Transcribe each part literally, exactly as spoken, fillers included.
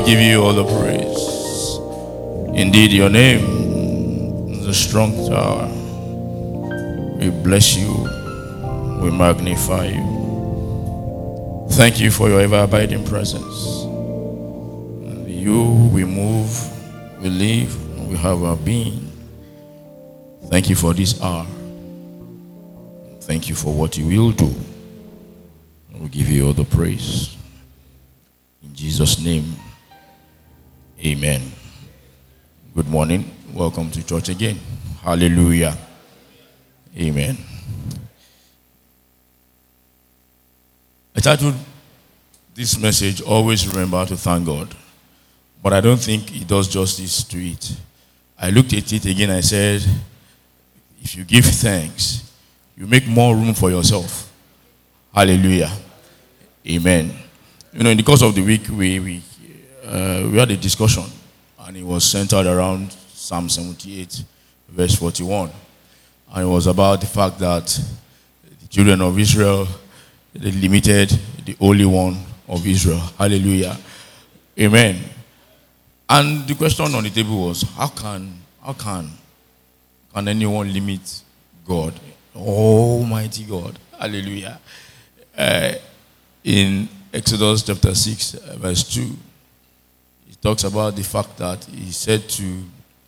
give you all the praise. Indeed, your name is a strong tower. We bless you. We magnify you. Thank you for your ever-abiding presence. In you, we move, we live, we have our being. Thank you for this hour. Thank you for what you will do. We give you all the praise. In Jesus' name, amen. Good morning. Welcome to church again. Hallelujah. Amen. I titled this message, Always Remember to Thank God. But I don't think it does justice to it. I looked at it again, I said, if you give thanks, you make more room for yourself. Hallelujah. Amen. You know, in the course of the week, we we, uh, we had a discussion, and it was centered around Psalm seventy-eight, verse forty-one. And it was about the fact that the children of Israel, they limited the Holy One of Israel. Hallelujah. Amen. And the question on the table was, how can, how can, can anyone limit God? Almighty God. Hallelujah. Uh, in Exodus chapter six, verse two, it talks about the fact that he said to,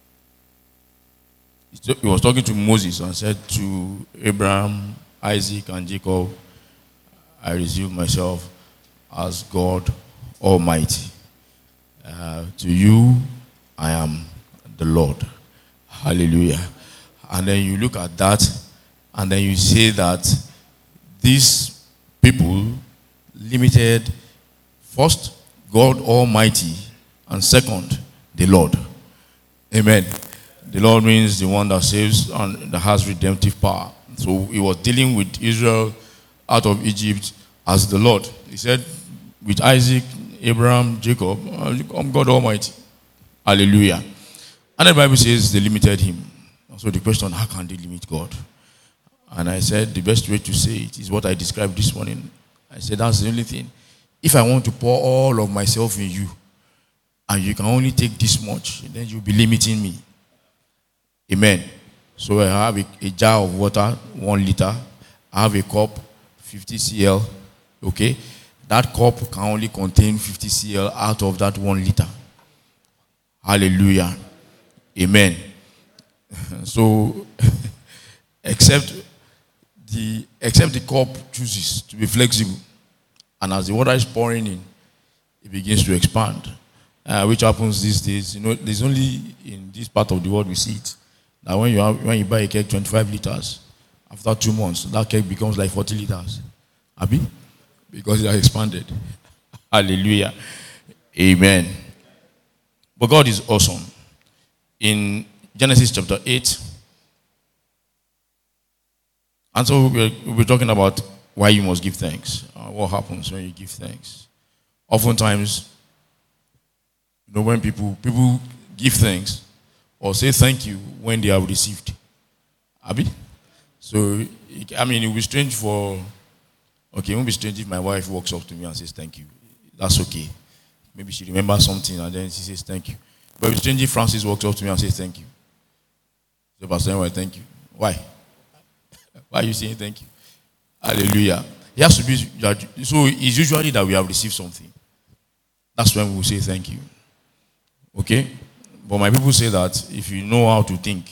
he was talking to Moses and said to Abraham, Isaac, and Jacob, I reveal myself as God Almighty. Uh, to you, I am the Lord. Hallelujah. And then you look at that, and then you say that these people limited first God Almighty, and second the Lord. Amen. The Lord means the one that saves and that has redemptive power. So he was dealing with Israel out of Egypt as the Lord. He said, with Isaac, Abraham, Jacob, I'm God Almighty. Hallelujah. And the Bible says they limited him. So the question, how can they limit God? And I said, the best way to say it is what I described this morning. I said, that's the only thing. If I want to pour all of myself in you, and you can only take this much, then you'll be limiting me. Amen. So I have a, a jar of water, one liter. I have a cup, fifty centiliters. Okay? That cup can only contain fifty centiliters out of that one liter. Hallelujah. Amen. So, except the except the cup chooses to be flexible, and as the water is pouring in, it begins to expand, uh, which happens these days. You know, there's only in this part of the world we see it. Now, when you have, when you buy a cake twenty-five liters, after two months, that cake becomes like forty liters. Abi? Because it has expanded. Hallelujah. Amen. But God is awesome. In Genesis chapter eight, and so we're, we're talking about why you must give thanks. Uh, what happens when you give thanks? Oftentimes, you know, when people people give thanks or say thank you when they have received. Abi? So, I mean, it will be strange for, okay, it won't be strange if my wife walks up to me and says thank you. That's okay. Maybe she remembers something and then she says thank you. But it will be strange if Francis walks up to me and says thank you. So, Pastor Anyway, thank you. Why? Why are you saying thank you? Hallelujah. It has to be, so it's usually that we have received something. That's when we will say thank you. Okay? But my people say that if you know how to think,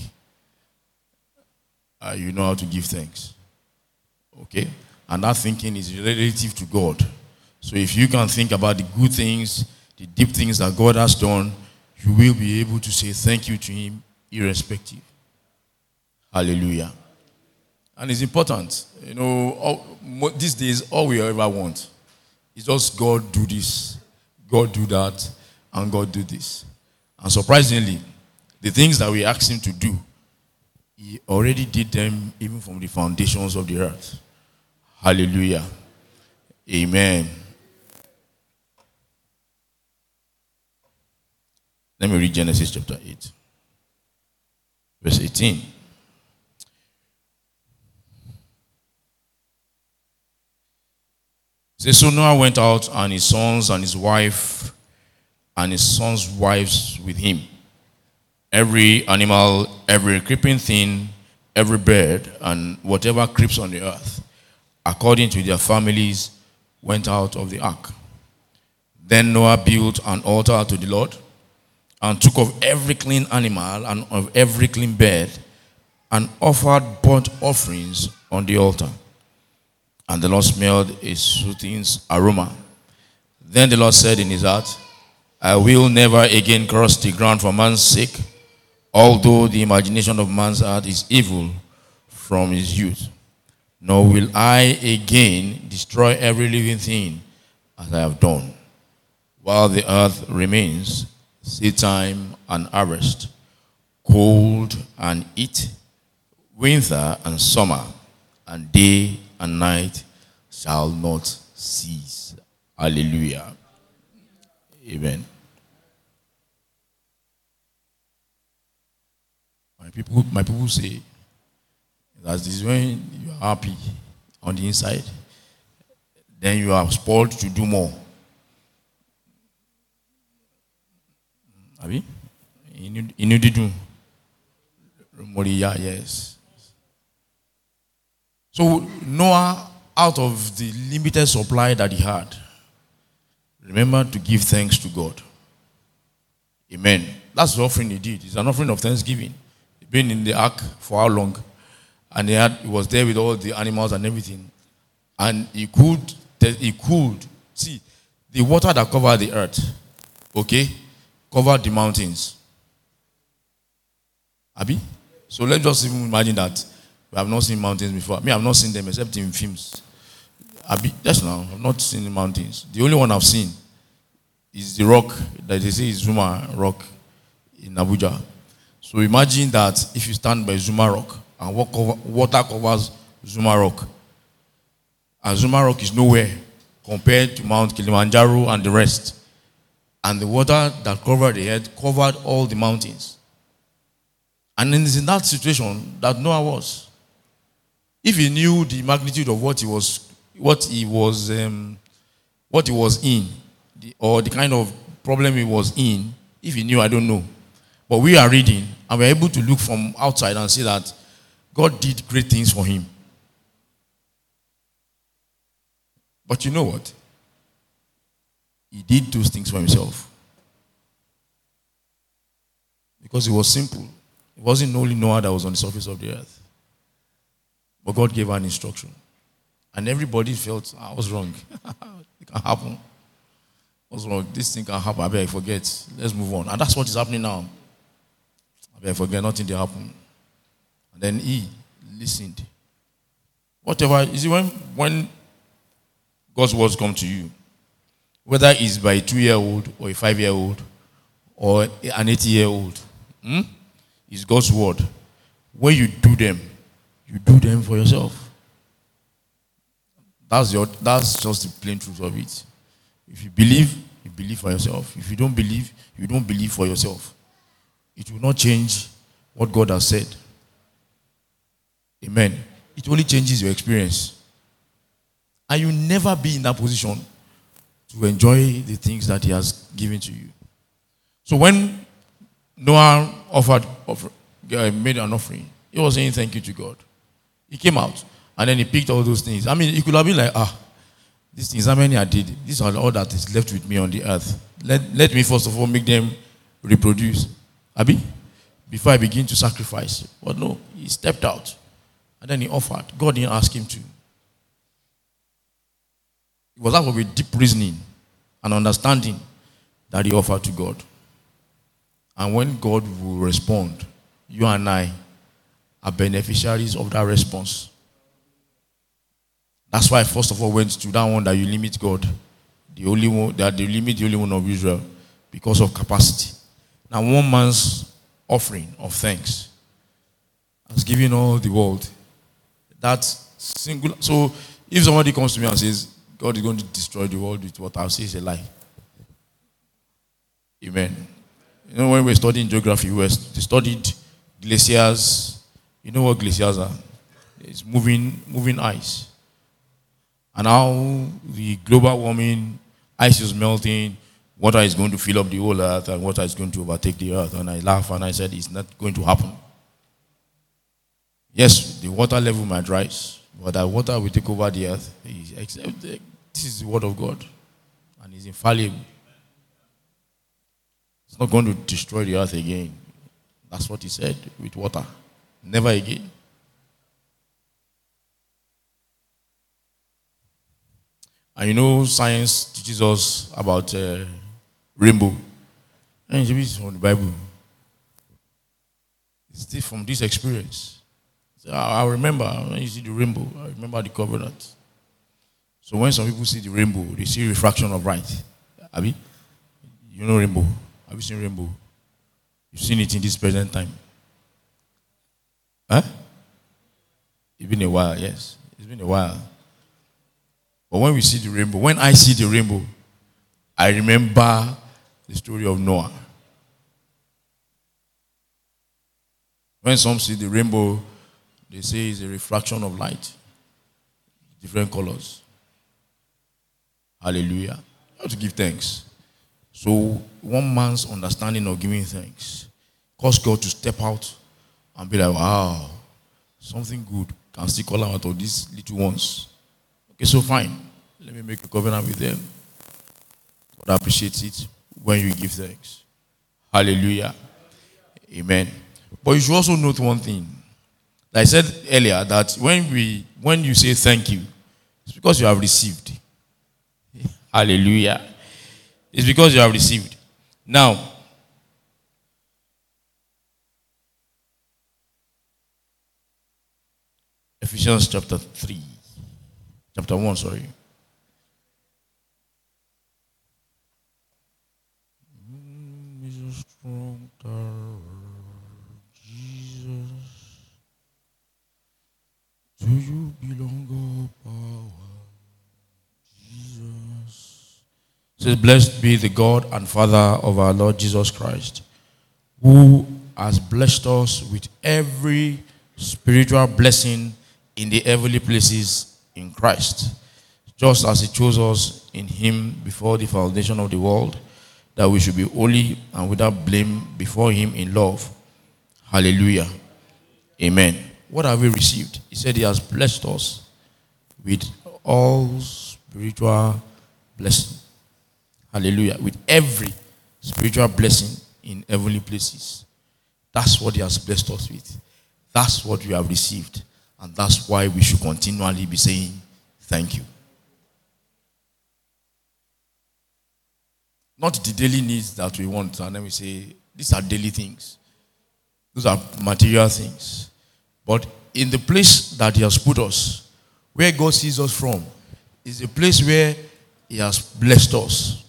uh, you know how to give thanks. Okay? And that thinking is relative to God. So if you can think about the good things, the deep things that God has done, you will be able to say thank you to Him irrespective. Hallelujah. And it's important. You know, all, these days, all we ever want is just God do this, God do that, and God do this. And surprisingly, the things that we ask Him to do, He already did them even from the foundations of the earth. Hallelujah. Amen. Let me read Genesis chapter eight, verse eighteen. It says, so Noah went out, and his sons and his wife and his sons' wives with him. Every animal, every creeping thing, every bird, and whatever creeps on the earth, according to their families, went out of the ark. Then Noah built an altar to the Lord, and took of every clean animal and of every clean bird, and offered burnt offerings on the altar. And the Lord smelled a soothing aroma. Then the Lord said in his heart, I will never again curse the ground for man's sake, although the imagination of man's heart is evil from his youth. Nor will I again destroy every living thing as I have done. While the earth remains, seed time and harvest, cold and heat, winter and summer, and day and night shall not cease. Hallelujah. Amen. My people, my people say that this is when you are happy on the inside, then you are spoiled to do more. Abi? You did do. Yes. So Noah, out of the limited supply that he had, remember to give thanks to God. Amen. That's the offering he did. It's an offering of thanksgiving. He'd been in the ark for how long? And he, had, he was there with all the animals and everything. And he could, he could see the water that covered the earth, okay, covered the mountains. Abi? So let's just even imagine that we have not seen mountains before. Me, I've not seen them except in films. Abi, just now, I've not seen the mountains. The only one I've seen is the rock that they say is Zuma Rock in Abuja. So imagine that if you stand by Zuma Rock and walk over, water covers Zuma Rock, and Zuma Rock is nowhere compared to Mount Kilimanjaro and the rest. And the water that covered the earth covered all the mountains. And it's in that situation that Noah was. If he knew the magnitude of what he was, what he was, um, what he was in, the, or the kind of problem he was in, if he knew, I don't know. But we are reading, and we're able to look from outside and see that God did great things for him. But you know what? He did those things for himself. Because it was simple. It wasn't only Noah that was on the surface of the earth. But God gave an instruction. And everybody felt, I was wrong. It can happen. What's wrong? This thing can happen. I beg, forget. Let's move on. And that's what is happening now. I beg, forget. Nothing did happen. And then he listened. Whatever. You see, when, when God's words come to you, whether it's by a two-year-old or a five-year-old or an eighty-year-old, hmm? It's God's word. When you do them, you do them for yourself. That's your. That's just the plain truth of it. If you believe, you believe for yourself. If you don't believe, you don't believe for yourself. It will not change what God has said. Amen. It only changes your experience. And you'll never be in that position to enjoy the things that he has given to you. So when Noah offered, offer, uh, made an offering, he was saying thank you to God. He came out and then he picked all those things. I mean, he could have been like, ah, these things, how many I did? These are all that is left with me on the earth. Let, let me first of all make them reproduce. Abi? Before I begin to sacrifice. But no, he stepped out and then he offered. God didn't ask him to. It was out of a deep reasoning and understanding that he offered to God. And when God will respond, you and I are beneficiaries of that response. That's why I first of all went to that one that you limit God, the only one that they limit the only one of Israel because of capacity. Now one man's offering of thanks has given all the world that single. So if somebody comes to me and says God is going to destroy the world with what I'll say is a lie. Amen. You know, when we were studying geography, we studied glaciers. You know what glaciers are? It's moving, moving ice. And how the global warming, ice is melting, water is going to fill up the whole earth and water is going to overtake the earth. And I laughed and I said, it's not going to happen. Yes, the water level might rise, but that water will take over the earth. Except this is the word of God, and it's infallible. It's not going to destroy the earth again. That's what he said with water. Never again. And you know, science teaches us about uh, rainbow. And it's from the Bible. It's from this experience. So I, I remember when you see the rainbow, I remember the covenant. So when some people see the rainbow, they see refraction of light. Abi, you know rainbow. Have you seen rainbow? You've seen it in this present time. Huh? It's been a while, yes. It's been a while. But when we see the rainbow, when I see the rainbow, I remember the story of Noah. When some see the rainbow, they say it's a refraction of light. Different colors. Hallelujah. You have to give thanks. So one man's understanding of giving thanks caused God to step out and be like, wow, something good can still come out of these little ones. Okay, so fine. Let me make a covenant with them. God appreciates it when you give thanks. Hallelujah. Amen. But you should also note one thing. Like I said earlier, that when we when you say thank you, it's because you have received. Hallelujah. It's because you have received. Now, Ephesians chapter three. Chapter one, sorry. Jesus, to you belong all power. Jesus. It says, blessed be the God and Father of our Lord Jesus Christ, who has blessed us with every spiritual blessing in the heavenly places in Christ, just as he chose us in him before the foundation of the world, that we should be holy and without blame before him in love. Hallelujah. Amen. What have we received? He said he has blessed us with all spiritual blessing. Hallelujah. With every spiritual blessing in heavenly places. That's what he has blessed us with. That's what we have received. And that's why we should continually be saying thank you. Not the daily needs that we want, and then we say, these are daily things. Those are material things. But in the place that he has put us, where God sees us from, is a place where he has blessed us.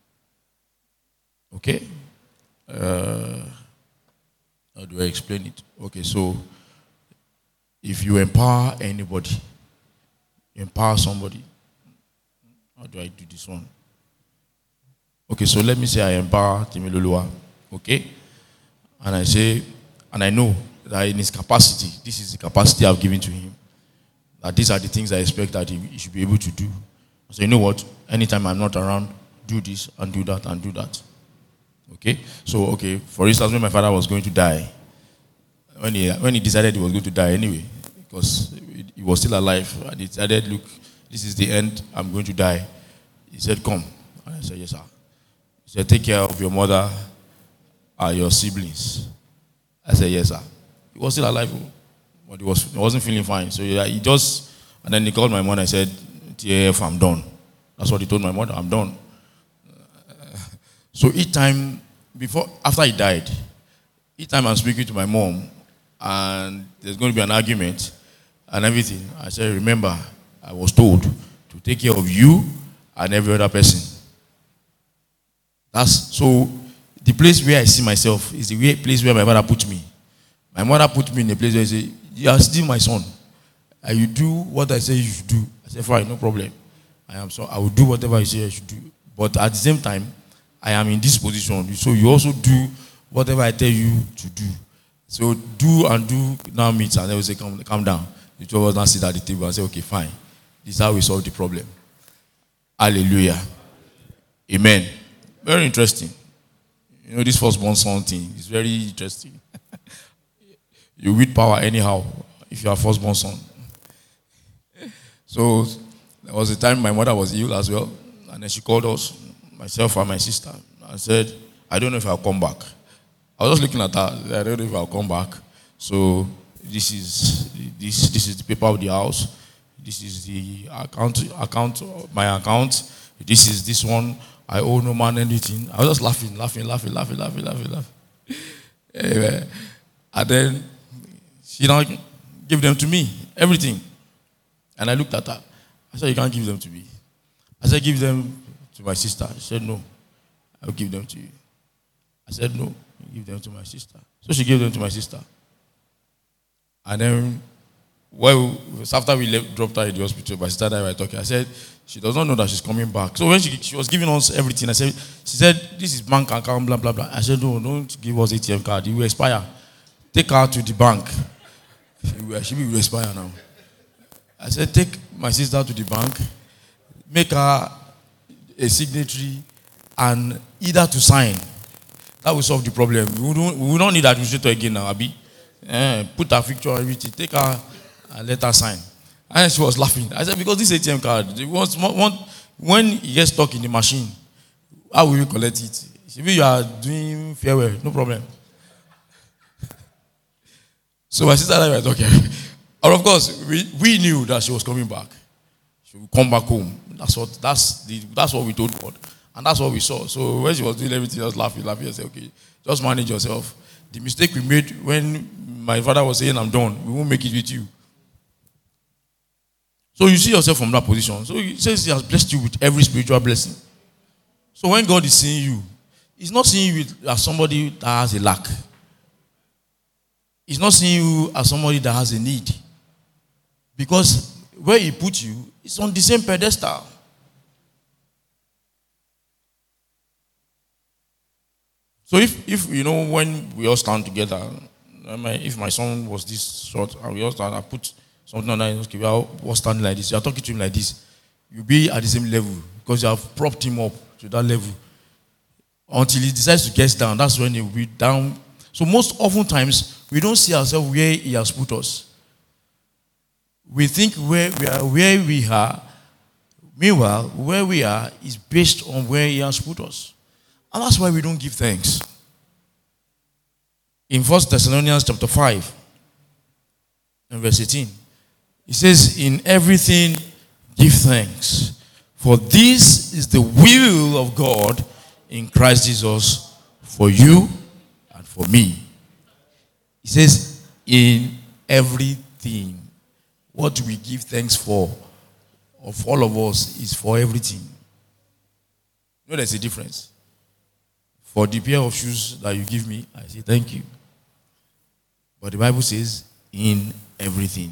Okay? Uh, how do I explain it? Okay, so if you empower anybody, empower somebody. How do I do this one? Okay, so let me say I empower Timilolua. Okay? And I say, and I know that in his capacity, this is the capacity I've given to him. That these are the things I expect that he, he should be able to do. So you know what? Anytime I'm not around, do this and do that and do that. Okay? So, okay, for instance, when my father was going to die, when he, when he decided he was going to die anyway, because he was still alive, and he decided, look, this is the end, I'm going to die. He said, come. And I said, yes, sir. He said, take care of your mother and your siblings. I said, yes, sir. He was still alive, but he, was, he wasn't feeling fine. So yeah, he just, and then he called my mother and said, T A F, I'm done. That's what he told my mother, I'm done. So each time, before, after he died, each time I'm speaking to my mom, and there's going to be an argument and everything, I said, remember, I was told to take care of you and every other person. That's so the place where I see myself is the place where my mother put me. My mother put me in a place where she said, you are still my son. And you do what I say you should do. I said, fine, no problem. I am so I will do whatever you say I should do. But at the same time, I am in this position. So you also do whatever I tell you to do. So do and do now meets, and then we say, come, calm down. The two of us now sit at the table and say, okay, fine. This is how we solve the problem. Hallelujah. Amen. Very interesting. You know, this firstborn son thing is very interesting. You wield power anyhow if you are firstborn son. So there was a time my mother was ill as well, and then she called us, myself and my sister, and said, I don't know if I'll come back. I was just looking at her, I don't know if I'll come back. So this is this this is the paper of the house. This is the account account my account. This is this one. I owe no man anything. I was just laughing, laughing, laughing, laughing, laughing, laughing, laughing. Anyway, and then she now gave them to me, everything. And I looked at her. I said, you can't give them to me. I said, give them to my sister. She said, no, I'll give them to you. I said, no, give them to my sister. So she gave them to my sister. And then, well, after we left, dropped her in the hospital, my sister and I were talking. I said, she does not know that she's coming back. So when she, she was giving us everything, I said, she said, this is bank account, blah, blah, blah. I said, no, don't give us A T M card. It will expire. Take her to the bank. She will, she will expire now. I said, take my sister to the bank, make her a signatory, and either to sign. That will solve the problem. We don't, we will not need administrator again now, Abi. Eh, put her picture, everything, take her and let her sign. And she was laughing. I said, because this A T M card, once, one, when it gets stuck in the machine, how will you collect it? If you are doing farewell, no problem. So my sister and I were talking. And of course, we, we knew that she was coming back. She would come back home. That's what that's the that's what we told God. And that's what we saw. So when she was doing everything, I was laughing, laughing. I said, okay, just manage yourself. The mistake we made when my father was saying, I'm done, we won't make it with you. So you see yourself from that position. So he says he has blessed you with every spiritual blessing. So when God is seeing you, he's not seeing you as somebody that has a lack. He's not seeing you as somebody that has a need. Because where he put you is on the same pedestal. So if, if you know, when we all stand together, if my son was this short and we all stand, I put something on that, okay, we are all standing like this, you are talking to him like this, you'll be at the same level because you have propped him up to that level. Until he decides to get down, that's when he will be down. So most often times, we don't see ourselves where he has put us. We think where we are, where we are. Meanwhile, where we are is based on where he has put us. And that's why we don't give thanks. In First Thessalonians chapter five, and verse eighteen, it says, in everything give thanks, for this is the will of God in Christ Jesus for you and for me. It says, in everything. What we give thanks for, of all of us, is for everything. You know there's a difference. For the pair of shoes that you give me, I say thank you. But the Bible says, in everything.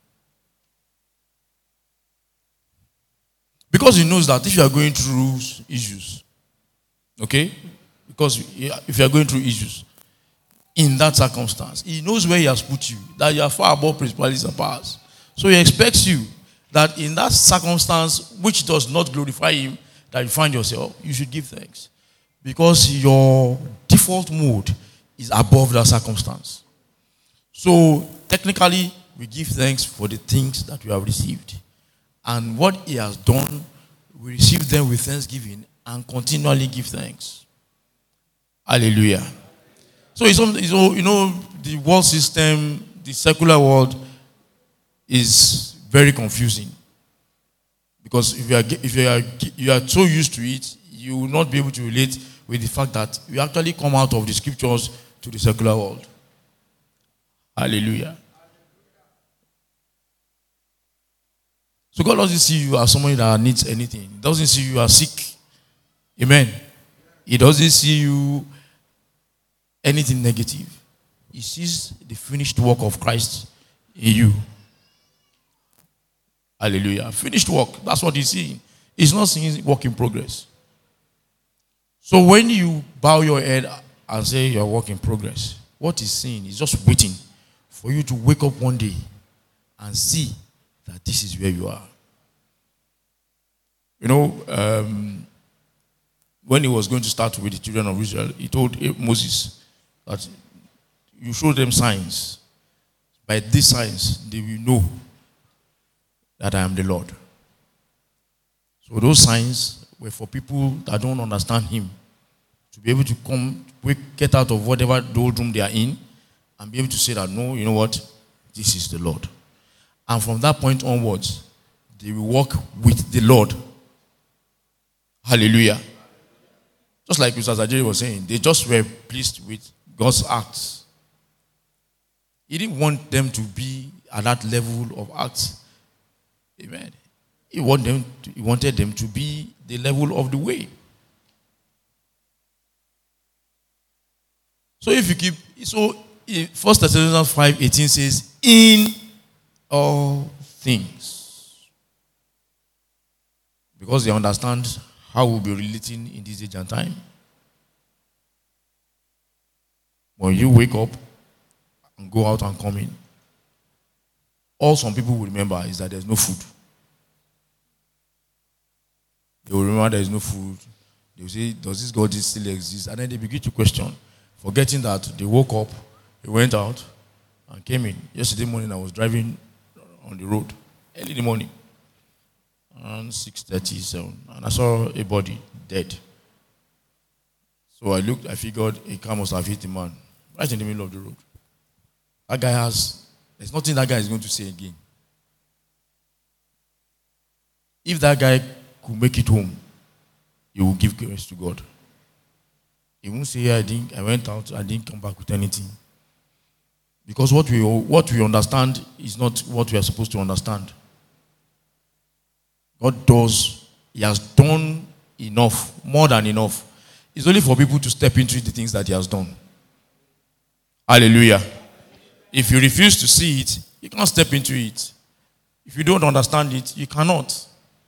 Because he knows that if you are going through issues, okay? Because if you are going through issues, in that circumstance, he knows where he has put you, that you are far above principalities and powers. So he expects you that in that circumstance, which does not glorify him, that you find yourself, you should give thanks. Because your default mode is above that circumstance. So technically, we give thanks for the things that we have received. And what he has done, we receive them with thanksgiving and continually give thanks. Hallelujah. So, it's, you know, the world system, the secular world, is very confusing. Because if you are if you are you are so used to it, you will not be able to relate with the fact that you actually come out of the scriptures to the secular world. Hallelujah. So God doesn't see you as somebody that needs anything. He doesn't see you as sick. Amen. He doesn't see you anything negative. He sees the finished work of Christ in you. Hallelujah. Finished work. That's what he's seeing. He's not seeing work in progress. So when you bow your head and say you're work in progress, what he's seeing is just waiting for you to wake up one day and see that this is where you are. You know, um, when he was going to start with the children of Israel, he told Moses that you show them signs. By these signs, they will know that I am the Lord. So those signs were for people that don't understand him, to be able to come, get out of whatever doldrum they are in, and be able to say that, no, you know what, this is the Lord. And from that point onwards, they will walk with the Lord. Hallelujah. Just like Mister Ajay was saying, they just were pleased with God's acts. He didn't want them to be at that level of acts. Amen. He wanted them to, he wanted them to be the level of the way. So if you keep, so First Thessalonians five eighteen says, in all things. Because they understand how we'll be relating in this age and time. When you wake up and go out and come in, all some people will remember is that there's no food. They will remember there is no food. They will say, does this God still exist? And then they begin to question, forgetting that they woke up, they went out, and came in. Yesterday morning, I was driving on the road, early in the morning, around six thirty-seven, and I saw a body dead. So I looked, I figured a car must have hit the man right in the middle of the road. That guy has, there's nothing that guy is going to say again. If that guy could make it home, he will give grace to God. He won't say, I didn't, I went out, I didn't come back with anything. Because what we what we understand is not what we are supposed to understand. God does, he has done enough, more than enough. It's only for people to step into the things that he has done. Hallelujah. If you refuse to see it, you can't step into it. If you don't understand it, you cannot.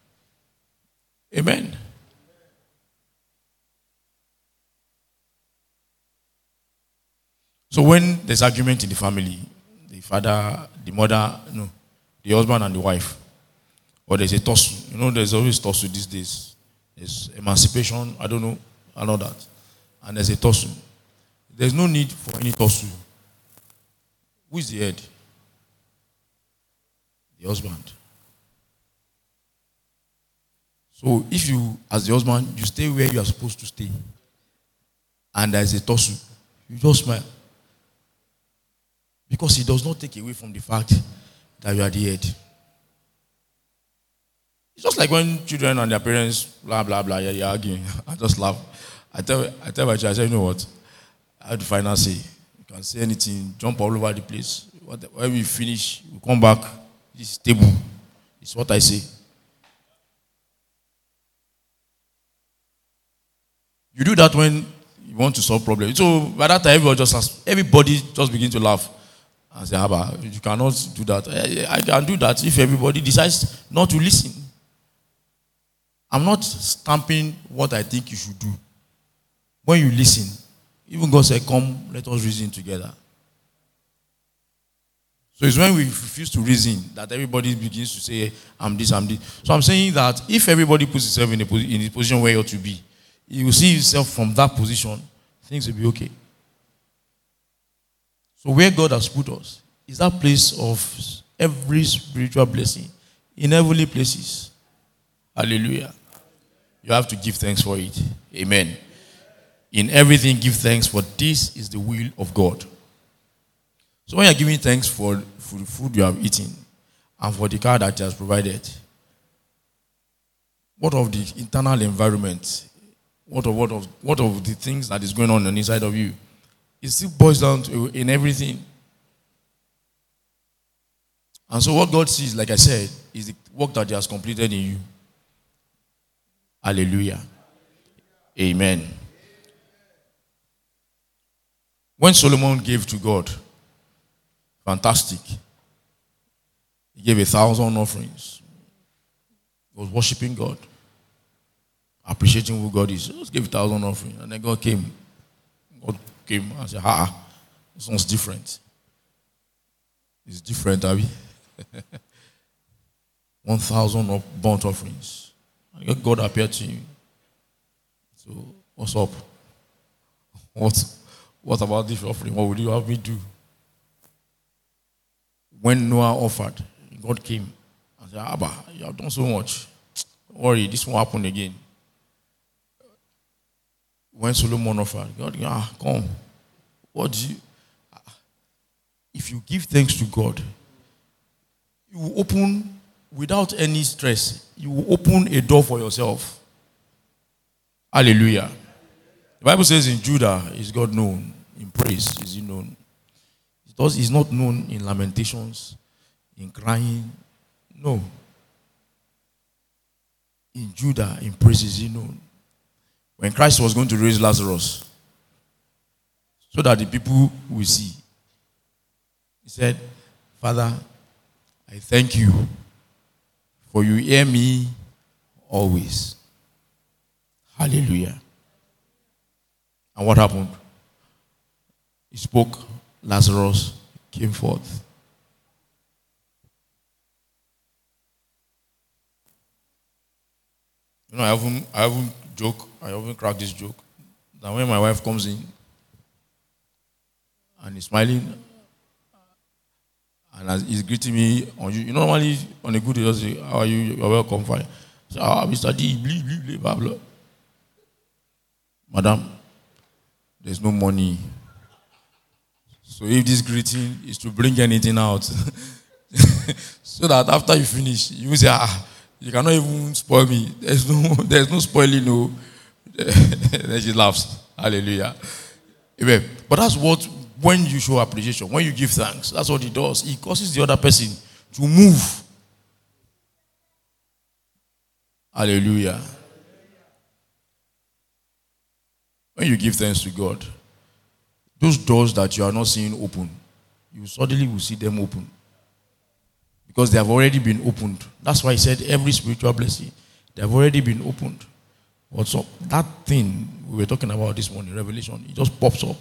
Amen. So when there's argument in the family, the father, the mother, no, the husband and the wife, or there's a tussle. You know, there's always tussle these days. There's emancipation, I don't know, and all that. And there's a tussle. There's no need for any tussle. Who is the head? The husband. So if you, as the husband, you stay where you are supposed to stay, and there's a tussle, you just smile. Because it does not take away from the fact that you are the head. It's just like when children and their parents, blah, blah, blah, yeah, you're arguing. I just laugh. I tell, I tell my child, I say, you know what? I have the final say. You can say anything, jump all over the place. When we finish, we come back, this is table. It's what I say. You do that when you want to solve problems. So by that time, everybody just has, everybody just begin to laugh. And say, Abba, you cannot do that. I, I can do that if everybody decides not to listen. I'm not stamping what I think you should do. When you listen, even God said, come, let us reason together. So it's when we refuse to reason that everybody begins to say, I'm this, I'm this. So I'm saying that if everybody puts himself in a, in a position where he ought to be, he will see himself from that position, things will be okay. So where God has put us is that place of every spiritual blessing in heavenly places. Hallelujah. You have to give thanks for it. Amen. In everything, give thanks, for this is the will of God. So when you're giving thanks for, for the food you have eaten and for the car that He has provided, what of the internal environment? What of, what of, what of the things that is going on on the inside of you? It still boils down to in everything. And so what God sees, like I said, is the work that He has completed in you. Hallelujah. Amen. When Solomon gave to God, fantastic. He gave a thousand offerings. He was worshiping God, appreciating who God is. He just gave a thousand offerings. And then God came. God came and said, ah, this one's different. It's different, Abby. One thousand of burnt offerings. And God appeared to you. So, what's up? What, what about this offering? What would you have me do? When Noah offered, God came and said, Abba, you have done so much. Don't worry, this won't happen again. When Solomon offered, God, ah, come. What do you... If you give thanks to God, you will open, without any stress, you will open a door for yourself. Hallelujah. The Bible says in Judah, is God known? In praise, is he known? He's not known in lamentations, in crying. No. In Judah, in praise, is he known? When Christ was going to raise Lazarus, so that the people will see, he said, Father, I thank you, for you hear me always. Hallelujah. And what happened? He spoke, Lazarus came forth. You know, I haven't, I haven't joke, I haven't cracked this joke. That when my wife comes in and is smiling, and as he's greeting me, on you, you know, normally on a good day, just say, how are you? You're welcome, fine. So, ah, Mister D, blah, blah, blah, blah. Madam, there's no money. So if this greeting is to bring anything out, so that after you finish, you will say, ah, you cannot even spoil me. There's no, there's no spoiling, no. Then she laughs. Hallelujah. Amen. But that's what, when you show appreciation, when you give thanks, that's what it does. It causes the other person to move. Hallelujah. When you give thanks to God, those doors that you are not seeing open, you suddenly will see them open. Because they have already been opened. That's why he said every spiritual blessing, they have already been opened. What's up? That thing we were talking about this morning, Revelation, it just pops up.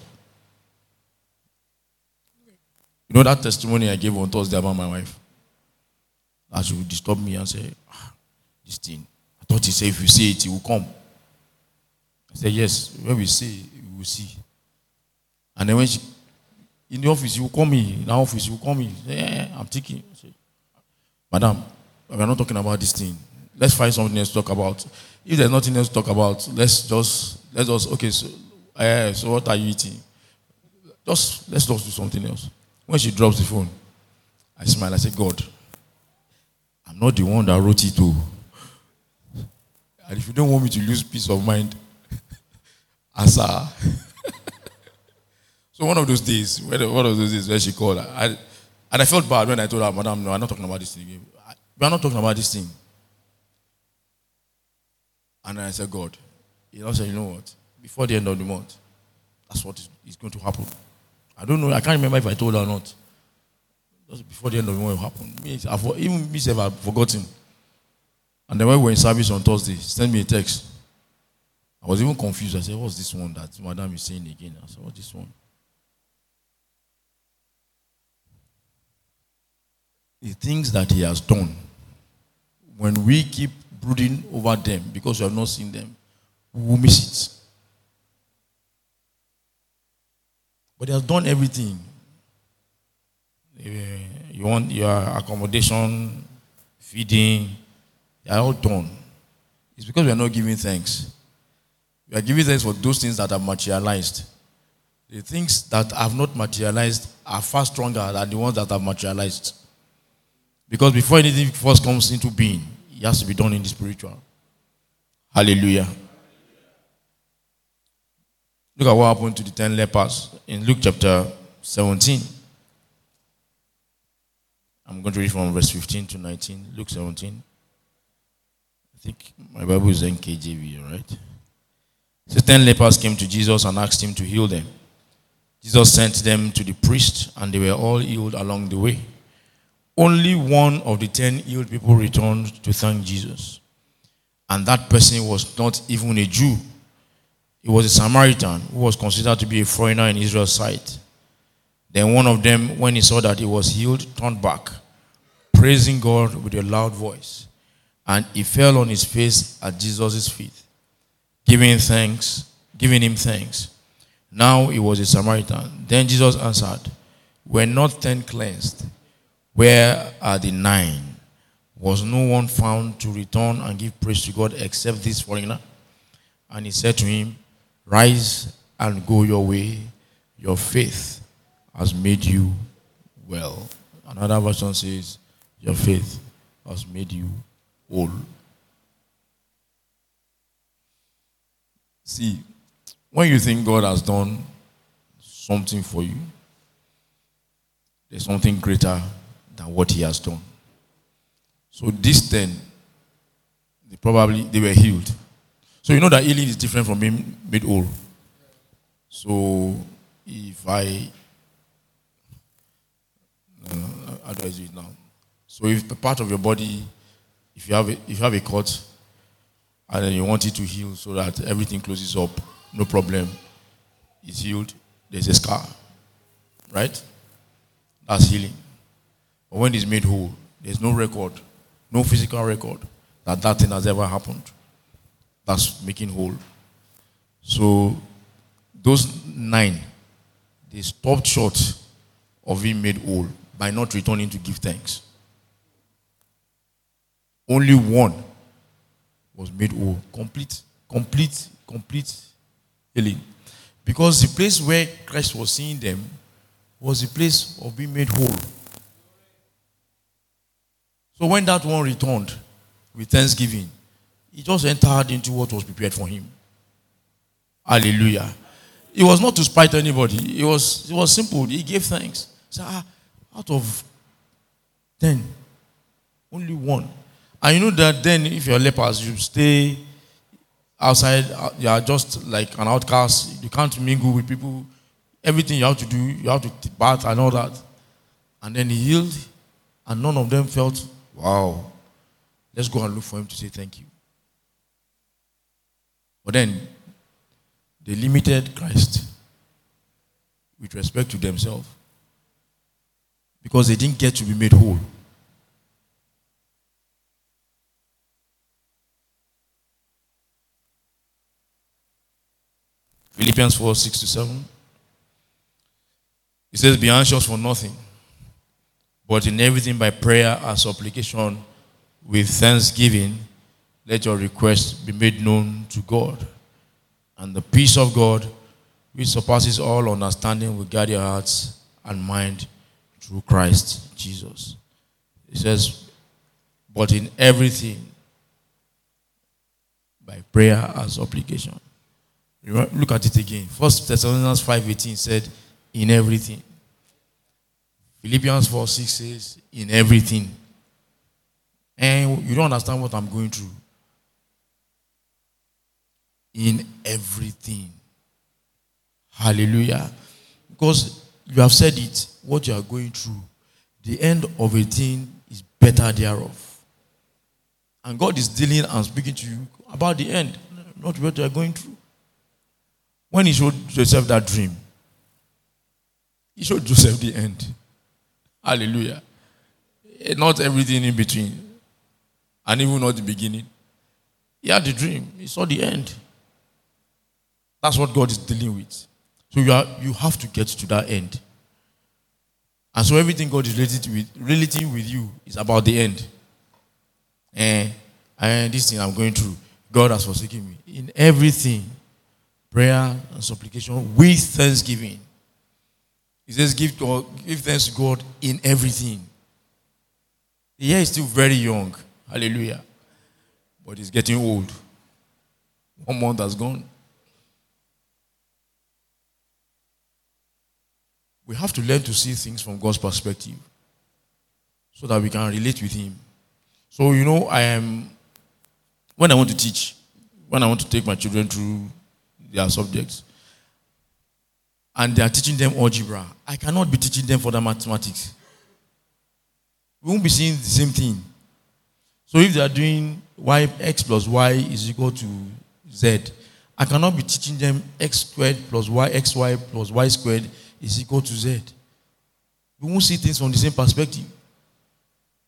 You know that testimony I gave on Thursday about my wife? That she would disturb me and say, ah, this thing. I thought he said if you say it, it will come. I said, yes, when we say, we will see. And then when she, in the office, you will call me. In the office, you will call me. Yeah, I'm thinking. I say, Madam, we are not talking about this thing. Let's find something else to talk about. If there's nothing else to talk about, let's just, let's just, okay, so, uh, so what are you eating? Just, let's just do something else. When she drops the phone, I smile. I say, God, I'm not the one that wrote it too. And if you don't want me to lose peace of mind, answer. So one of those days, one of those days where she called, I, and I felt bad when I told her, Madam, no, I'm not talking about this thing. We are not talking about this thing. And then I said, God, he also said, you know what? Before the end of the month, that's what is going to happen. I don't know. I can't remember if I told her or not. Just before the end of the month, it happened. Me, I've, even myself, I've forgotten. And then when we were in service on Thursday, she sent me a text. I was even confused. I said, what's this one that Madam is saying again? I said, what's this one? The things that he has done, when we keep brooding over them because we have not seen them, we will miss it. But he has done everything. You want your accommodation, feeding, they are all done. It's because we are not giving thanks. We are giving thanks for those things that have materialized. The things that have not materialized are far stronger than the ones that have materialized. Because before anything first comes into being, it has to be done in the spiritual. Hallelujah. Look at what happened to the ten lepers in Luke chapter seventeen. I'm going to read from verse fifteen to nineteen. Luke seventeen. I think my Bible is N K J V, right? So ten lepers came to Jesus and asked him to heal them. Jesus sent them to the priest, and they were all healed along the way. Only one of the ten healed people returned to thank Jesus. And that person was not even a Jew. He was a Samaritan who was considered to be a foreigner in Israel's sight. Then one of them, when he saw that he was healed, turned back, praising God with a loud voice. And he fell on his face at Jesus' feet. giving thanks, giving him thanks. Now he was a Samaritan. Then Jesus answered, were not ten cleansed? Where are the nine? Was no one found to return and give praise to God except this foreigner? And he said to him, rise and go your way. Your faith has made you well. Another version says, your faith has made you whole. See, when you think God has done something for you, there's something greater than what he has done. So these ten, they probably, they were healed. So you know that healing is different from being made whole. So if I, uh, how do I do it now? So if the part of your body, if you have a, if you have a cut, and then you want it to heal so that everything closes up, no problem, it's healed, there's a scar, right? That's healing. But when it's made whole, there's no record, no physical record that that thing has ever happened. That's making whole. So those nine, they stopped short of being made whole by not returning to give thanks. Only one was made whole. Complete, complete, complete healing. Because the place where Christ was seeing them was the place of being made whole. So when that one returned with thanksgiving, he just entered into what was prepared for him. Hallelujah. It was not to spite anybody. It was, it was simple. He gave thanks. He said, ah, out of ten, only one. And you know that then if you're lepers, you stay outside, you are just like an outcast. You can't mingle with people. Everything you have to do, you have to bath and all that. And then he healed, and none of them felt, wow, let's go and look for him to say thank you. But then, they limited Christ with respect to themselves because they didn't get to be made whole. Philippians four, six to seven. It says, be anxious for nothing, but in everything by prayer and supplication with thanksgiving, let your requests be made known to God. And the peace of God, which surpasses all understanding, will guard your hearts and mind through Christ Jesus. It says, but in everything by prayer and supplication. Look at it again. First Thessalonians five eighteen said, in everything. Philippians four six says, in everything. And you don't understand what I'm going through. In everything. Hallelujah. Because you have said it, what you are going through, the end of a thing is better thereof. And God is dealing and speaking to you about the end, not what you are going through. When he showed Joseph that dream, he showed Joseph the end. Hallelujah. Not everything in between. And even not the beginning. He had the dream. He saw the end. That's what God is dealing with. So you are you have to get to that end. And so everything God is relating with, relating with you is about the end. And, and this thing I'm going through, God has forsaken me. In everything, prayer and supplication with thanksgiving. He says, give, God, give thanks to God in everything. The year is still very young. Hallelujah. But it's getting old. One month has gone. We have to learn to see things from God's perspective so that we can relate with him. So, you know, I am, when I want to teach, when I want to take my children through their subjects, and they are teaching them algebra, I cannot be teaching them further mathematics. We won't be seeing the same thing. So if they are doing y, x plus y is equal to z, I cannot be teaching them x squared plus y, xy plus y squared is equal to z. We won't see things from the same perspective.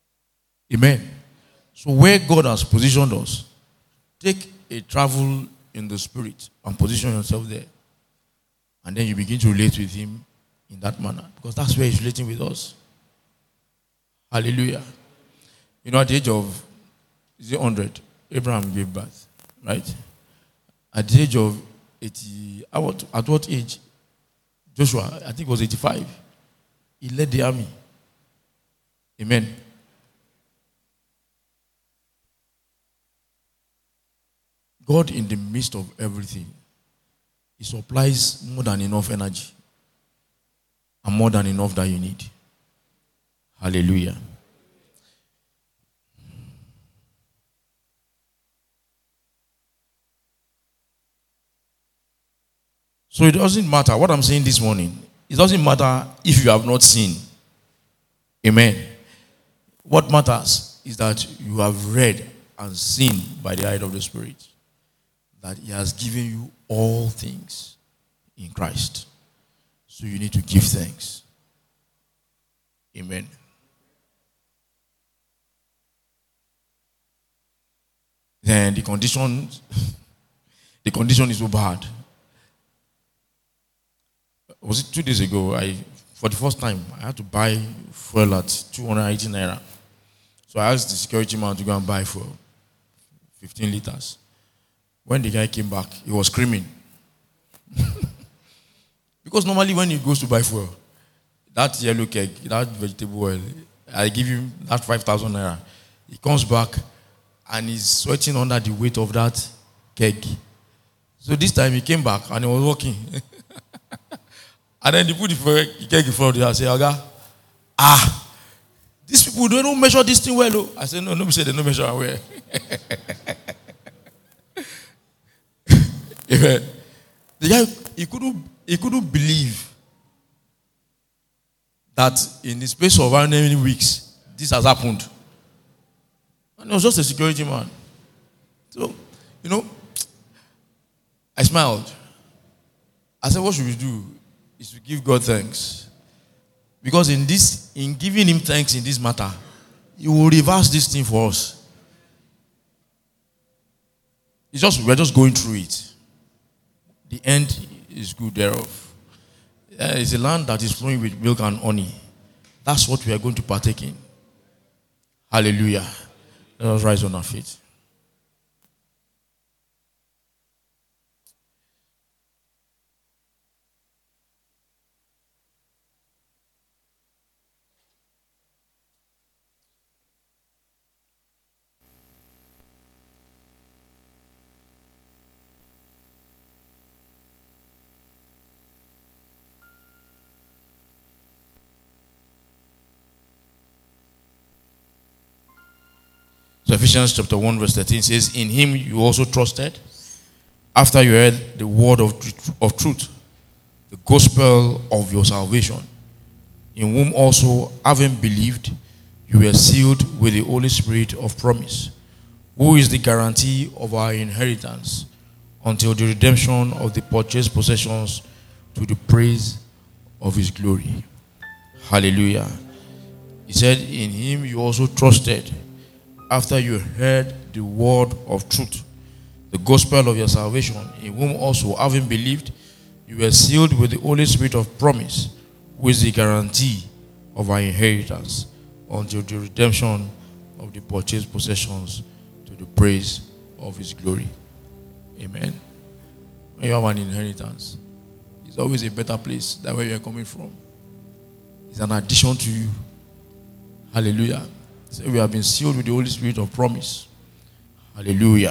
Amen. So where God has positioned us, take a travel in the spirit and position yourself there. And then you begin to relate with him in that manner. Because that's where he's relating with us. Hallelujah. You know, at the age of is it one hundred, Abraham gave birth, right? At the age of eighty, at what, at what age? Joshua, I think it was eighty-five. He led the army. Amen. God, in the midst of everything, he supplies more than enough energy and more than enough that you need. Hallelujah. So it doesn't matter. What I'm saying this morning, it doesn't matter if you have not seen. Amen. What matters is that you have read and seen by the eye of the Spirit that he has given you all things in Christ. So you need to give thanks. Amen. Then the condition, the condition is so bad. Was it two days ago? I, for the first time, I had to buy fuel at two hundred eighty naira. So I asked the security man to go and buy fuel, fifteen liters. When the guy came back, he was screaming. Because normally when he goes to buy fuel, that yellow keg, that vegetable oil, I give him that five thousand naira. He comes back and he's sweating under the weight of that keg. So this time he came back and he was walking. And then he put the keg in front of the house. I say, Oga, ah, these people they don't measure this thing well. Oh. I said, no, nobody said they don't measure well. Amen. The guy, he couldn't, he couldn't believe that in the space of how many weeks this has happened. And it was just a security man. So, you know, I smiled. I said, what should we do? Is to give God thanks. Because in this, in giving him thanks in this matter, he will reverse this thing for us. It's just, we're just going through it. The end is good thereof. It's a land that is flowing with milk and honey. That's what we are going to partake in. Hallelujah. Let us rise on our feet. So Ephesians chapter one verse thirteen says, in him you also trusted, after you heard the word of, of truth, the gospel of your salvation, in whom also, having believed, you were sealed with the Holy Spirit of promise, who is the guarantee of our inheritance until the redemption of the purchased possessions to the praise of his glory. Hallelujah. He said, in him you also trusted, after you heard the word of truth, the gospel of your salvation, in whom also, having believed, you were sealed with the Holy Spirit of promise, who is the guarantee of our inheritance until the redemption of the purchased possessions to the praise of his glory. Amen. When you have an inheritance, it's always a better place than where you are coming from. It's an addition to you. Hallelujah. So we have been sealed with the Holy Spirit of promise. Hallelujah.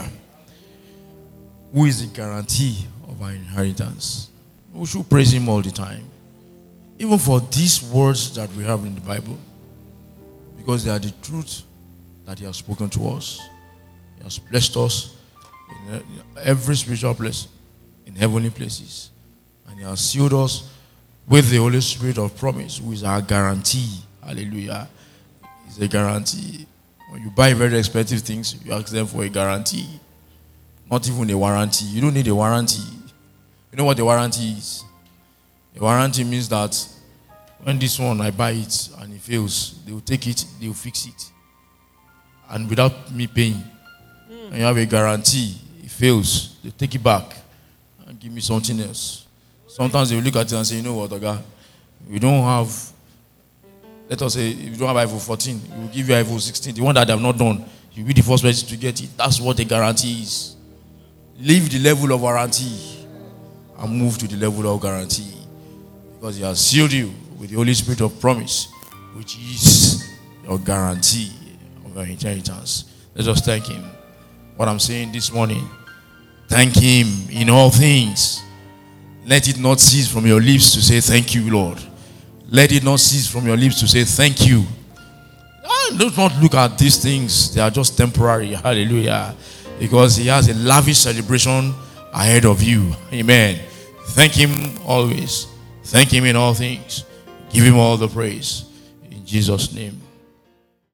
Who is the guarantee of our inheritance? We should praise him all the time. Even for these words that we have in the Bible. Because they are the truth that he has spoken to us. He has blessed us in every spiritual place, in heavenly places. And he has sealed us with the Holy Spirit of promise, who is our guarantee. Hallelujah. It's a guarantee. When you buy very expensive things, you ask them for a guarantee. Not even a warranty. You don't need a warranty. You know what a warranty is? A warranty means that when this one, I buy it and it fails, they will take it, they will fix it. And without me paying. Mm. And you have a guarantee, it fails, they take it back and give me something else. Sometimes they will look at it and say, you know what, Oga, we don't have, let us say, if you don't have iPhone fourteen, we will give you iPhone sixteen. The one that they have not done, you'll be the first person to get it. That's what a guarantee is. Leave the level of warranty and move to the level of guarantee. Because he has sealed you with the Holy Spirit of promise, which is your guarantee of your inheritance. Let us thank him. What I'm saying this morning, thank him in all things. Let it not cease from your lips to say thank you, Lord. Let it not cease from your lips to say thank you. Do not look at these things. They are just temporary. Hallelujah. Because he has a lavish celebration ahead of you. Amen. Thank him always. Thank him in all things. Give him all the praise. In Jesus' name.